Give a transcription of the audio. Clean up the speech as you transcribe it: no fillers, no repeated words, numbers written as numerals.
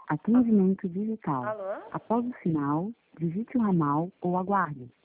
Atendimento digital. Alô? Após o sinal, digite o ramal ou aguarde.